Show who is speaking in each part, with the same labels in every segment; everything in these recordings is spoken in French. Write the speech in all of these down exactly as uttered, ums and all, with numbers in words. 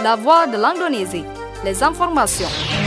Speaker 1: La voix de l'Indonésie. Les informations.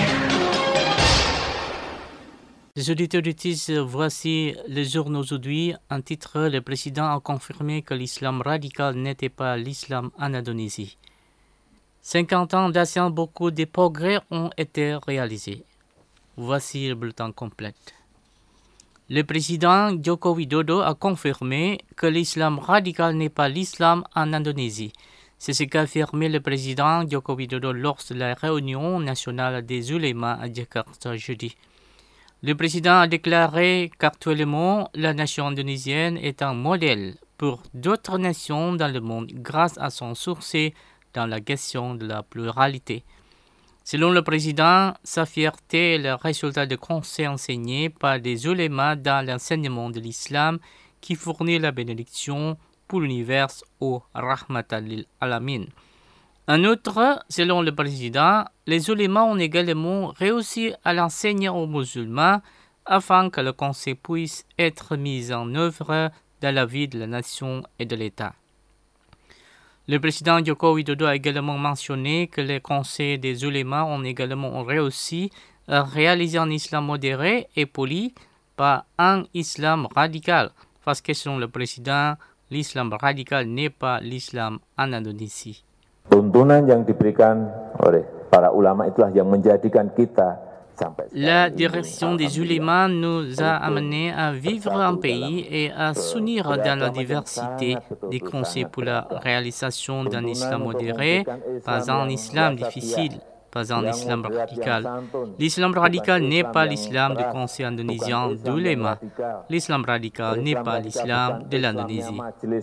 Speaker 2: Les auditeurs auditrices, voici le journal aujourd'hui. En titre, le président a confirmé que l'islam radical n'était pas l'islam en Indonésie. cinquante ans d'ASEAN, beaucoup de progrès ont été réalisés. Voici le bulletin complet. Le président Joko Widodo a confirmé que l'islam radical n'est pas l'islam en Indonésie. C'est ce qu'a affirmé le président Joko Widodo lors de la réunion nationale des ulémas à Jakarta jeudi. Le président a déclaré qu'actuellement, la nation indonésienne est un modèle pour d'autres nations dans le monde grâce à son succès dans la question de la pluralité. Selon le président, sa fierté est le résultat de conseils enseignés par des ulémas dans l'enseignement de l'islam qui fournit la bénédiction pour l'univers au Rahmatan lil Alamin. En outre, selon le président, les ulémas ont également réussi à l'enseigner aux musulmans afin que le conseil puisse être mis en œuvre dans la vie de la nation et de l'État. Le président Joko Widodo a également mentionné que les conseils des ulémas ont également réussi à réaliser un islam modéré et poli, pas un islam radical, parce que selon le président, l'islam radical n'est pas l'islam en Indonésie.
Speaker 3: Tuntunan yang diberikan oleh para ulama itulah yang menjadikan kita sampai
Speaker 2: La direction des ulémas nous a amenés à vivre un pays et à s'unir dans la diversité des conseils pour la réalisation d'un islam modéré, pas un islam difficile, pas un islam radical. L'islam radical n'est pas l'islam du conseil indonésien d'uléma. L'islam radical n'est pas l'islam de l'Indonésie.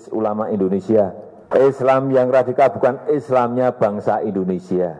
Speaker 3: Islam yang radikal bukan Islamnya bangsa Indonesia.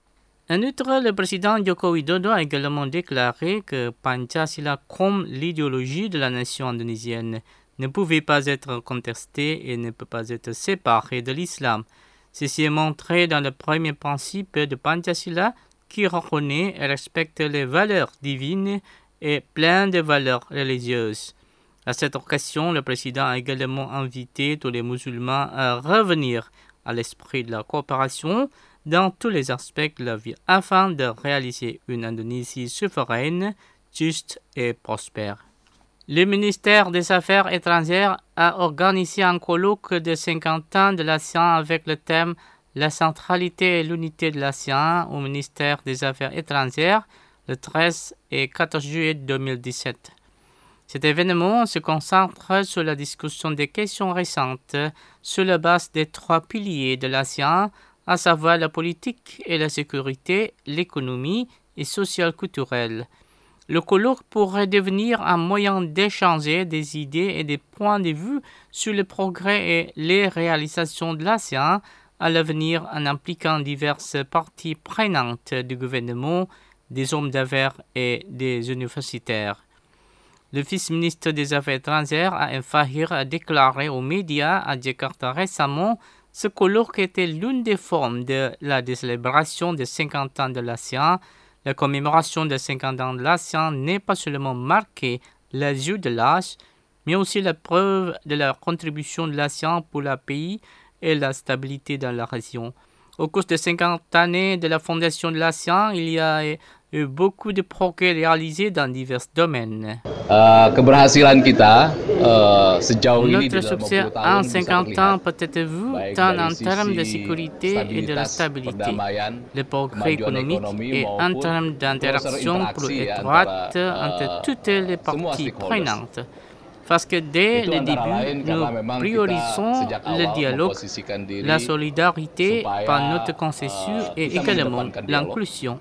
Speaker 2: En outre, le président Joko Widodo a également déclaré que Pancasila, comme l'idéologie de la nation indonésienne, ne pouvait pas être contestée et ne peut pas être séparée de l'islam. Ceci est montré dans le premier principe de Pancasila qui reconnaît et respecte les valeurs divines et plein de valeurs religieuses. À cette occasion, le président a également invité tous les musulmans à revenir à l'esprit de la coopération dans tous les aspects de la vie afin de réaliser une Indonésie souveraine, juste et prospère. Le ministère des Affaires étrangères a organisé un colloque de cinquante ans de l'ASEAN avec le thème « La centralité et l'unité de l'ASEAN » au ministère des Affaires étrangères le treize et quatorze juillet deux mille dix-sept. Cet événement se concentre sur la discussion des questions récentes sur la base des trois piliers de l'ASEAN, à savoir la politique et la sécurité, l'économie et social-culturelle. Le colloque pourrait devenir un moyen d'échanger des idées et des points de vue sur le progrès et les réalisations de l'ASEAN à l'avenir en impliquant diverses parties prenantes du gouvernement, des hommes d'affaires et des universitaires. Le vice-ministre des Affaires étrangères, A M Fahir, a déclaré aux médias à Jakarta récemment ce colloque était l'une des formes de la célébration des cinquante ans de l'ASEAN. La commémoration des cinquante ans de l'ASEAN n'est pas seulement marquée les yeux de l'âge, mais aussi la preuve de la contribution de l'ASEAN pour le pays et la stabilité dans la région. Au cours des cinquante années de la fondation de l'ASEAN, il y a eu beaucoup de progrès réalisés dans divers domaines.
Speaker 4: Uh, keberhasilan kita uh, sejauh ini
Speaker 2: Notre succès en cinquante ans peut être vu tant en termes de sécurité et de la stabilité, le progrès économique et en termes d'interaction plus étroite entre toutes les parties prenantes. Parce que dès le début, nous priorisons le dialogue, la solidarité par notre consensus et également l'inclusion.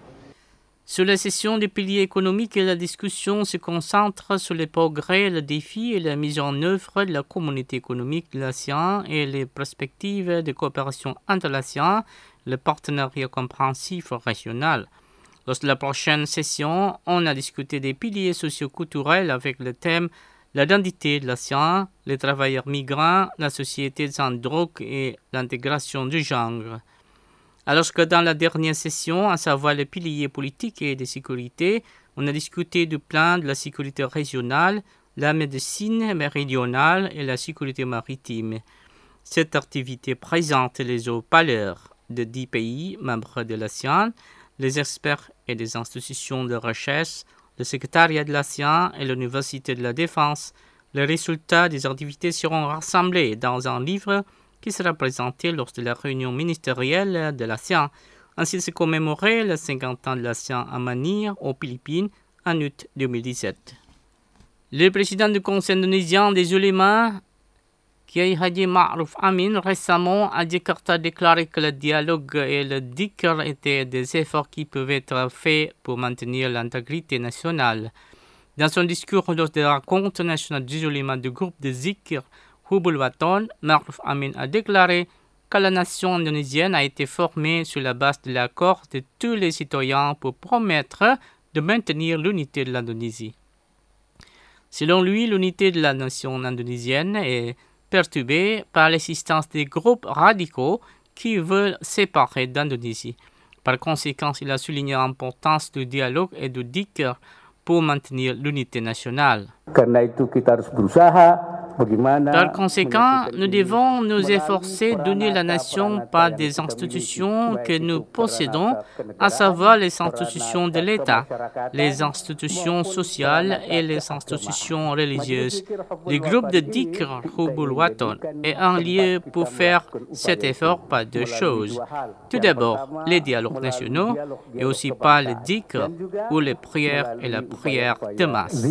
Speaker 2: Sur la session des piliers économiques, la discussion se concentre sur les progrès, les défis et la mise en œuvre de la communauté économique de l'ASEAN et les perspectives de coopération entre l'ASEAN, le partenariat compréhensif régional. Lors de la prochaine session, on a discuté des piliers socio-culturels avec le thème l'identité de l'ASEAN, les travailleurs migrants, la société sans drogue et l'intégration du genre. Alors que dans la dernière session, à savoir les piliers politiques et de sécurité, on a discuté du plan de la sécurité régionale, la médecine méridionale et la sécurité maritime. Cette activité présente les hautes valeurs de dix pays membres de l'ASEAN, les experts et les institutions de recherche, le secrétariat de l'ASEAN et l'Université de la Défense. Les résultats des activités seront rassemblés dans un livre qui sera présenté lors de la réunion ministérielle de l'ASEAN. Ainsi se commémorer les cinquante ans de l'ASEAN à Manille, aux Philippines, en août deux mille dix-sept. Le président du Conseil indonésien des ulémas, Kiai Haji Ma'ruf Amin, récemment à Jakarta, a déclaré que le dialogue et le dhikr étaient des efforts qui peuvent être faits pour maintenir l'intégrité nationale. Dans son discours lors de la rencontre nationale des ulémas du groupe de dhikr Hubul Waton, Ma'ruf Amin a déclaré que la nation indonésienne a été formée sur la base de l'accord de tous les citoyens pour promettre de maintenir l'unité de l'Indonésie. Selon lui, l'unité de la nation indonésienne est perturbée par l'existence des groupes radicaux qui veulent séparer d'Indonésie. Par conséquent, il a souligné l'importance du dialogue et du dhikr pour maintenir l'unité nationale. Par conséquent, nous devons nous efforcer d'unir la nation par des institutions que nous possédons, à savoir les institutions de l'État, les institutions sociales et les institutions religieuses. Le groupe de dhikr Hubul Waton est un lieu pour faire cet effort par deux choses. Tout d'abord, les dialogues nationaux et aussi par le dhikr ou les prières et la prière de masse.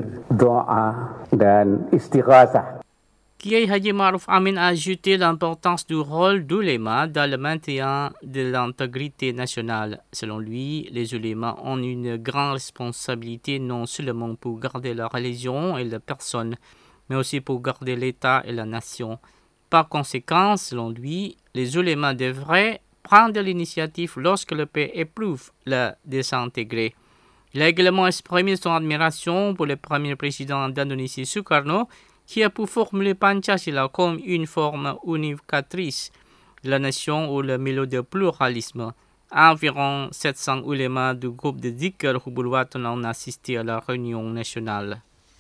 Speaker 2: Kiai Haji Ma'ruf Amin a ajouté l'importance du rôle d'uléma dans le maintien de l'intégrité nationale. Selon lui, les ulémas ont une grande responsabilité non seulement pour garder la religion et la personne, mais aussi pour garder l'État et la nation. Par conséquent, selon lui, les ulémas devraient prendre l'initiative lorsque le pays éprouve le désintégrer. Il a également exprimé son admiration pour le premier président d'Indonésie, Sukarno, qui a pu formuler Pancasila comme une forme unificatrice de la nation ou le milieu de pluralisme. Environ sept cents ulémas du groupe de dhikr Hubul Waton ont assisté à la réunion nationale.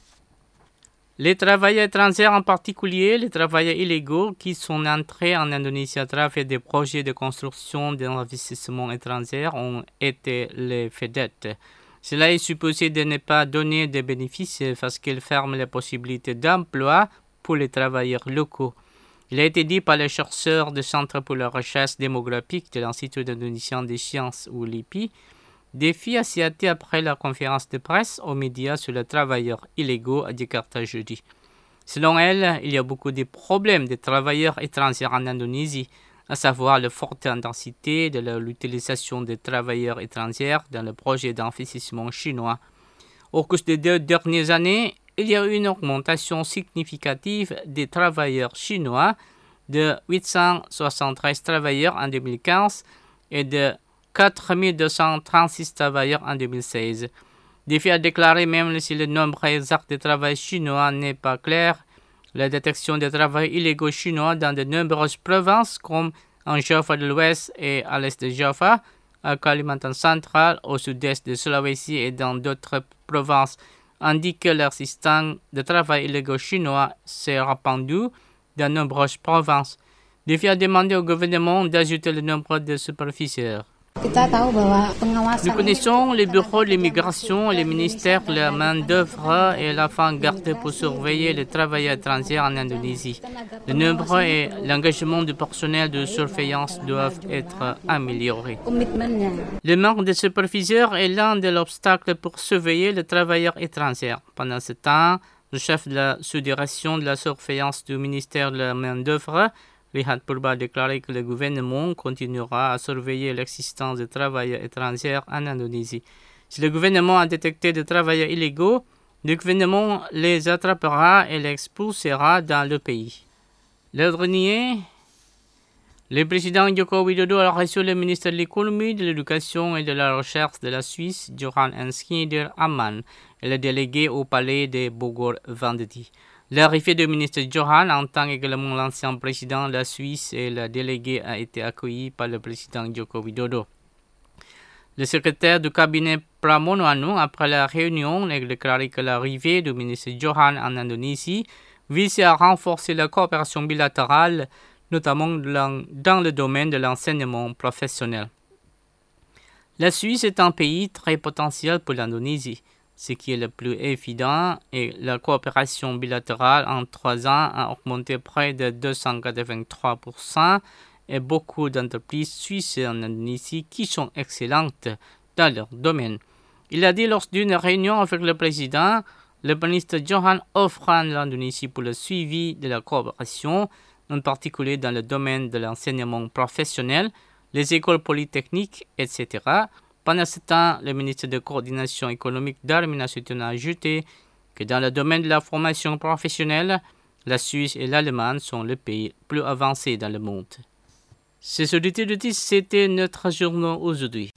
Speaker 2: Les travailleurs étrangers, en particulier les travailleurs illégaux qui sont entrés en Indonésie à travers des projets de construction d'investissement étrangers, ont été les vedettes. Cela est supposé de ne pas donner de bénéfices parce qu'il ferme les possibilités d'emploi pour les travailleurs locaux. Il a été dit par les chercheurs du Centre pour la recherche démographique de l'Institut indonésien des sciences ou l'I P I, défi asiatique après la conférence de presse aux médias sur les travailleurs illégaux à Jakarta jeudi. Selon elle, il y a beaucoup de problèmes de travailleurs étrangers en Indonésie, à savoir la forte intensité de l'utilisation des travailleurs étrangers dans le projet d'investissement chinois. Au cours des deux dernières années, il y a eu une augmentation significative des travailleurs chinois de huit cent soixante-treize travailleurs en deux mille quinze et de quatre mille deux cent trente-six travailleurs en deux mille seize. Défi a déclaré même si le nombre exact de travailleurs chinois n'est pas clair, la détection des travailleurs illégaux chinois dans de nombreuses provinces comme en Java de l'Ouest et à l'est de Java, à Kalimantan central, au sud-est de Sulawesi et dans d'autres provinces indique que l'existence de travail illégaux chinois s'est répandue dans de nombreuses provinces. Défi a demandé au gouvernement d'ajouter le nombre de superviseurs. Nous connaissons les bureaux de l'immigration et les ministères de la main-d'œuvre et l'avant-garde pour surveiller les travailleurs étrangers en Indonésie. Le nombre et l'engagement du personnel de surveillance doivent être améliorés. Le manque de superviseurs est l'un des obstacles pour surveiller les travailleurs étrangers. Pendant ce temps, le chef de la sous-direction de la surveillance du ministère de la main-d'œuvre, Lihat Purba, a déclaré que le gouvernement continuera à surveiller l'existence de travailleurs étrangers en Indonésie. Si le gouvernement a détecté des travailleurs illégaux, le gouvernement les attrapera et les expulsera dans le pays. Le dernier, le président Joko Widodo a reçu le ministre de l'économie, de l'éducation et de la recherche de la Suisse, Johan Enscheder Ammann, et le délégué au palais de Bogor vendredi. L'arrivée du ministre Johan en tant également l'ancien président de la Suisse et le délégué a été accueilli par le président Joko Widodo. Le secrétaire du cabinet Pramono Anung, après la réunion, a déclaré que l'arrivée du ministre Johan en Indonésie vise à renforcer la coopération bilatérale notamment dans le domaine de l'enseignement professionnel. La Suisse est un pays très potentiel pour l'Indonésie. Ce qui est le plus évident est la coopération bilatérale en trois ans a augmenté près de deux cent quatre-vingt-trois pour cent et beaucoup d'entreprises suisses en Indonésie qui sont excellentes dans leur domaine. Il a dit lors d'une réunion avec le président, le ministre Johan offre à l'Indonésie pour le suivi de la coopération, en particulier dans le domaine de l'enseignement professionnel, les écoles polytechniques, et cetera. Pendant ce temps, le ministre de coordination économique Darmin Nasution a ajouté que dans le domaine de la formation professionnelle, la Suisse et l'Allemagne sont les pays plus avancés dans le monde. C'est sur le titre de c'était notre journal aujourd'hui.